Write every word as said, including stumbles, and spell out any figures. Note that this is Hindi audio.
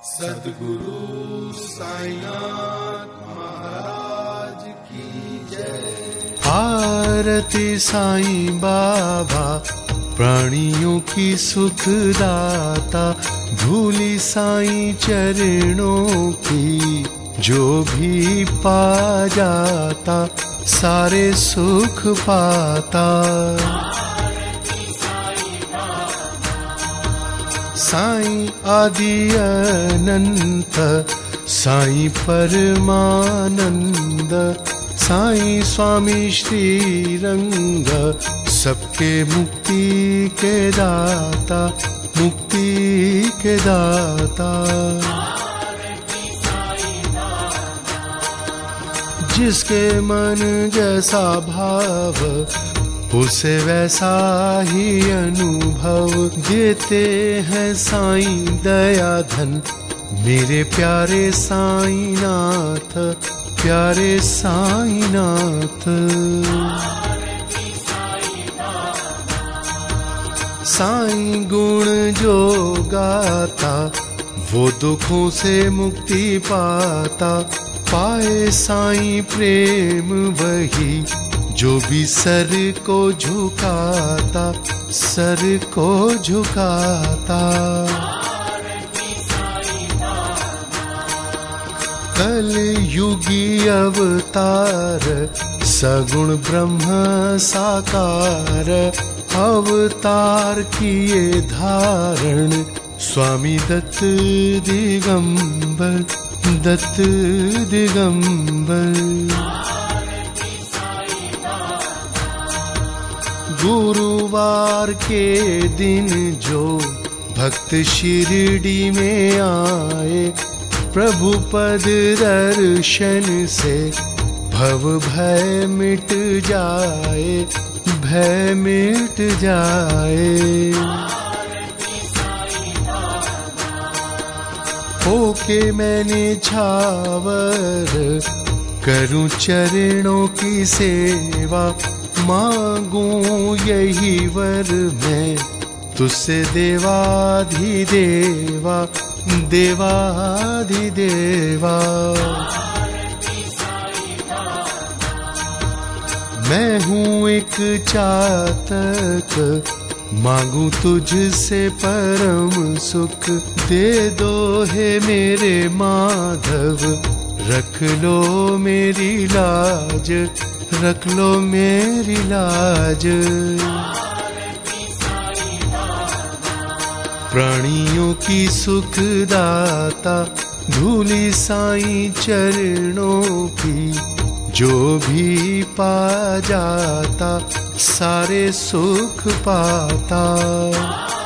सद्गुरु साईनाथ महाराज की जय। आरती साईं बाबा प्राणियों की सुखदाता, धूली साईं चरणों की जो भी पा जाता सारे सुख पाता। साईं आदि अनंत, साईं परमानंद, साईं स्वामी श्री रंग, सबके मुक्ति के दाता, मुक्ति के दाता। जिसके मन जैसा भाव उसे वैसा ही अनुभव देते हैं साईं दया धन, मेरे प्यारे साईं नाथ, प्यारे साईं नाथ। साईं गुण जो गाता वो दुखों से मुक्ति पाता, पाए साईं प्रेम वही जो भी सर को झुकाता, सर को झुकाता। कल युगी अवतार, सगुण ब्रह्म साकार, अवतार किए धारण, स्वामी दत्त दिगंबर, दत्त दिगंबर। गुरुवार के दिन जो भक्त शिरडी में आए, प्रभु पद दर्शन से भव भय मिट जाए, भय मिट जाए। होके मैंने छावर करूं चरणों की सेवा, मांगू यही वर मैं तुझसे देवाधिदेवा, देवाधिदेवा। मैं हूँ एक चातक, मांगू तुझसे परम सुख, दे दो हे मेरे माधव, रख लो मेरी लाज, रख लो मेरी लाज। प्राणियों की सुखदाता, धूली साईं चरणों की जो भी पा जाता सारे सुख पाता।